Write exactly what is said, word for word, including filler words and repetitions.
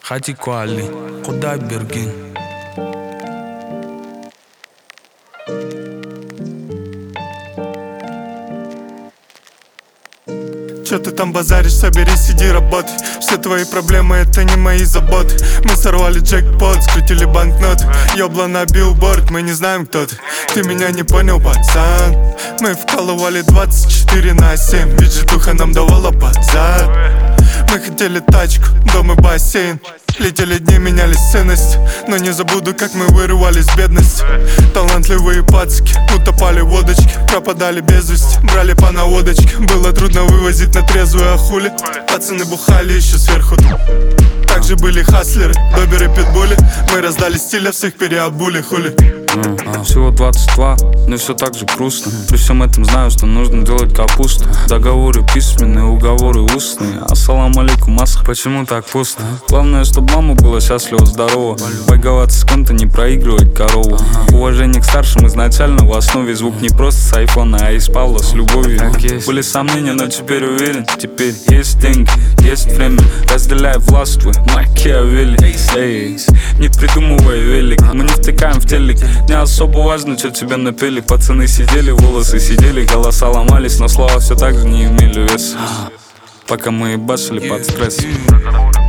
Хати Куали, Худай Бергин. Чё ты там базаришь, соберись, иди работай. Все твои проблемы, это не мои заботы. Мы сорвали джекпот, скрутили банкнот. Ёбла на билборд, мы не знаем, кто ты. Ты меня не понял, пацан. Мы вкалывали двадцать четыре на семь. Ведь житуха нам давала под зад. Мы хотели тачку, дом и бассейн. Летели дни, менялись ценности. Но не забуду, как мы вырывались в бедность. Талантливые пацки утопали в водочке, пропадали без вести, брали по наводочке. Было трудно вывозить на трезвую, а хули пацаны бухали еще сверху. Также были хаслеры, доберы, питбули. Мы раздали стиль, а всех переобули, хули. а, Всего двадцать два, но все так же грустно. При всем этом знаю, что нужно делать капусту. Договоры письменные, уговоры устные. Ассалам алейкум, масса, почему так пусто? Главное, чтобы мама была счастлива, здорова. Байговаться с кем-то, не проигрывать корову. Уважение к старшим изначально в основе. Звук не просто с айфона, а из Павла с любовью. Были сомнения, но теперь уверен. Теперь есть деньги, есть время. Разделяй властвуй, Макиавелли. Эй, не придумывай велик. Мы не втыкаем в телек. Не особо важно, что тебе напели. Пацаны сидели, волосы сидели, голоса ломались, но слова все так же не имели веса. Пока мы ебашили под стрессом.